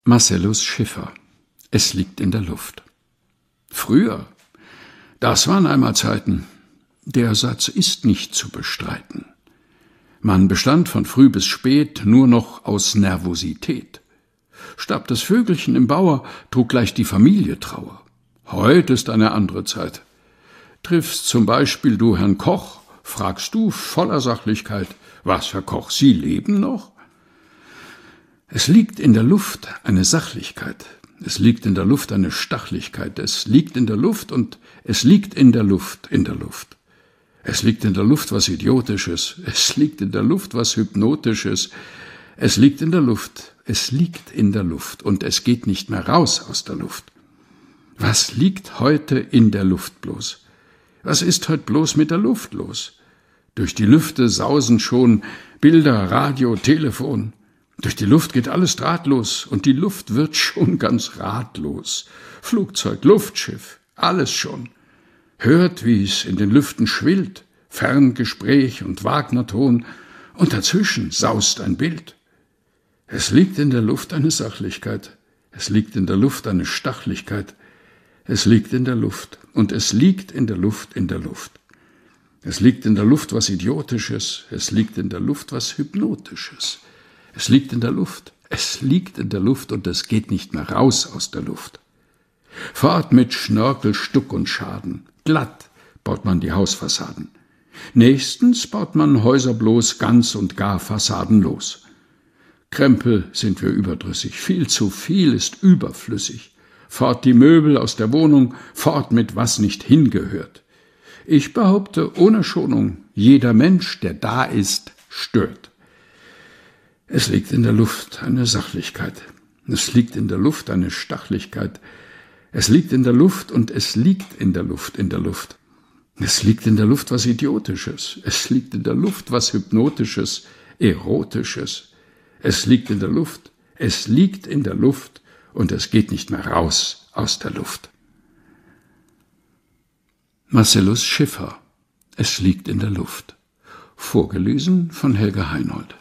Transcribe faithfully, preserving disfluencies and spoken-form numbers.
Marcellus Schiffer. Es liegt in der Luft. Früher, das waren einmal Zeiten. Der Satz ist nicht zu bestreiten. Man bestand von früh bis spät nur noch aus Nervosität. Starb das Vögelchen im Bauer, trug gleich die Familie Trauer. Heut ist eine andere Zeit. Triffst zum Beispiel du Herrn Koch, fragst du voller Sachlichkeit: Was, Herr Koch, Sie leben noch? Es liegt in der Luft eine Sachlichkeit, es liegt in der Luft eine Stachlichkeit, es liegt in der Luft und es liegt in der Luft, in der Luft. Es liegt in der Luft was Idiotisches, es liegt in der Luft was Hypnotisches, es liegt in der Luft, es liegt in der Luft und es geht nicht mehr raus aus der Luft. Was liegt heute in der Luft bloß? Was ist heute bloß mit der Luft los? Durch die Lüfte sausen schon Bilder, Radio, Telefon. Durch die Luft geht alles drahtlos und die Luft wird schon ganz ratlos. Flugzeug, Luftschiff, alles schon. Hört, wie's in den Lüften schwillt, Ferngespräch und Wagnerton, und dazwischen saust ein Bild. Es liegt in der Luft eine Sachlichkeit, es liegt in der Luft eine Stachlichkeit, es liegt in der Luft und es liegt in der Luft in der Luft. Es liegt in der Luft was Idiotisches, es liegt in der Luft was Hypnotisches. Es liegt in der Luft, es liegt in der Luft und es geht nicht mehr raus aus der Luft. Fort mit Schnörkel, Stuck und Schaden, glatt baut man die Hausfassaden. Nächstens baut man Häuser bloß ganz und gar fassadenlos. Krempel sind wir überdrüssig, viel zu viel ist überflüssig. Fort die Möbel aus der Wohnung, fort mit was nicht hingehört. Ich behaupte ohne Schonung, jeder Mensch, der da ist, stört. Es liegt in der Luft eine Sachlichkeit, es liegt in der Luft eine Stachlichkeit, es liegt in der Luft und es liegt in der Luft in der Luft. Es liegt in der Luft was Idiotisches, es liegt in der Luft was Hypnotisches, Erotisches. Es liegt in der Luft, es liegt in der Luft und es geht nicht mehr raus aus der Luft. Marcellus Schiffer. Es liegt in der Luft. Vorgelesen von Helga Heinold.